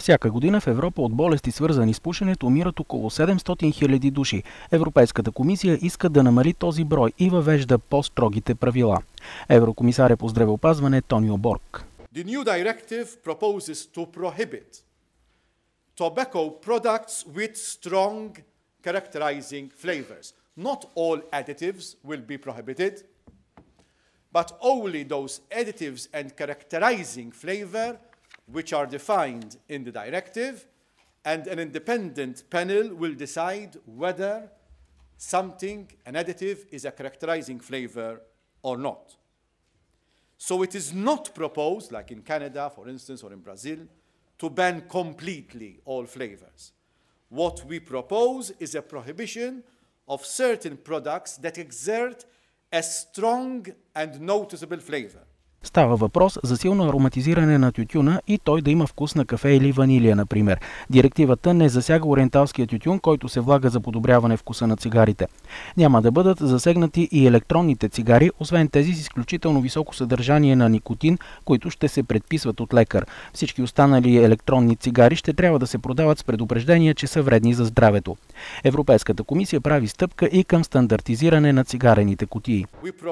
Всяка година в Европа от болести, свързани с пушенето, умират около 700 000 души. Европейската комисия иска да намали този брой и въвежда по-строгите правила. Еврокомисарят по здравеопазване Тонио Борг. The new directive proposes to prohibit tobacco products with strong characterizing flavors. Not all additives will be prohibited, but only those additives and characterizing flavor which are defined in the directive, and an independent panel will decide whether an additive is a characterizing flavor or not. So it is not proposed, like in Canada, for instance, or in Brazil, to ban completely all flavors. What we propose is a prohibition of certain products that exert a strong and noticeable flavor. Става въпрос за силно ароматизиране на тютюна и той да има вкус на кафе или ванилия, например. Директивата не засяга ориенталския тютюн, който се влага за подобряване вкуса на цигарите. Няма да бъдат засегнати и електронните цигари, освен тези с изключително високо съдържание на никотин, които ще се предписват от лекар. Всички останали електронни цигари ще трябва да се продават с предупреждение, че са вредни за здравето. Европейската комисия прави стъпка и към стандартизиране на цигарените кутии.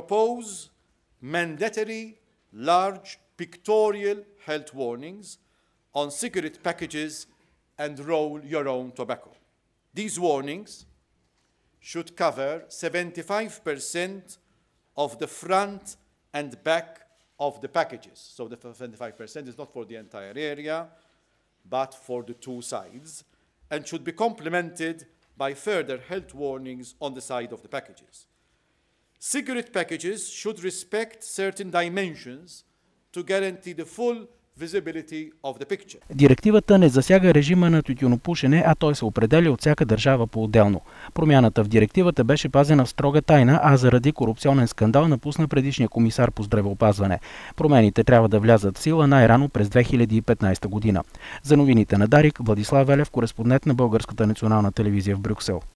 Large pictorial health warnings on cigarette packages and roll your own tobacco. These warnings should cover 75% of the front and back of the packages. So the 75% is not for the entire area, but for the two sides, and should be complemented by further health warnings on the side of the packages. Cigarette packages should respect certain dimensions to guarantee the full visibility of the picture. Директивата не засяга режима на тютюнопушене, а той се определя от всяка държава по-отделно. Промяната в директивата беше пазена в строга тайна, а заради корупционен скандал напусна предишния комисар по здравеопазване. Промените трябва да влязат в сила най-рано през 2015 година. За новините на Дарик, Владислав Велев, кореспондент на Българската национална телевизия в Брюксел.